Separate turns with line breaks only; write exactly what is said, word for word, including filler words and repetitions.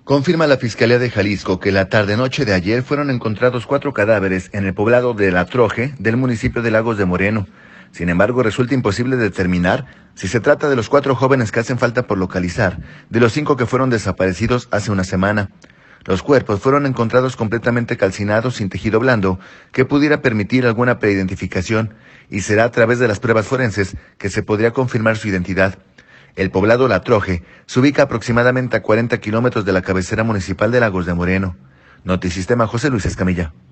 Confirma la Fiscalía de Jalisco que la tarde-noche de ayer fueron encontrados cuatro cadáveres en el poblado de La Troje del municipio de Lagos de Moreno. Sin embargo, resulta imposible determinar si se trata de los cuatro jóvenes que hacen falta por localizar, de los cinco que fueron desaparecidos hace una semana. Los cuerpos fueron encontrados completamente calcinados sin tejido blando que pudiera permitir alguna preidentificación, y será a través de las pruebas forenses que se podría confirmar su identidad. El poblado La Troje se ubica aproximadamente a cuarenta kilómetros de la cabecera municipal de Lagos de Moreno. Notisistema, José Luis Escamilla.